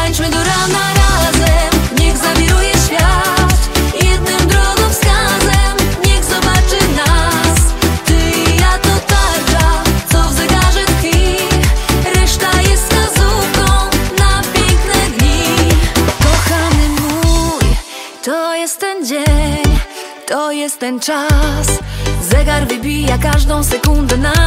Tańczmy do rana razem, niech zawiruje świat jednym drogowskazem, niech zobaczy nas. Ty i ja to tarcza, co w zegarze tkwi, reszta jest wskazówką na piękne dni. Kochany mój, to jest ten dzień, to jest ten czas. Zegar wybija każdą sekundę na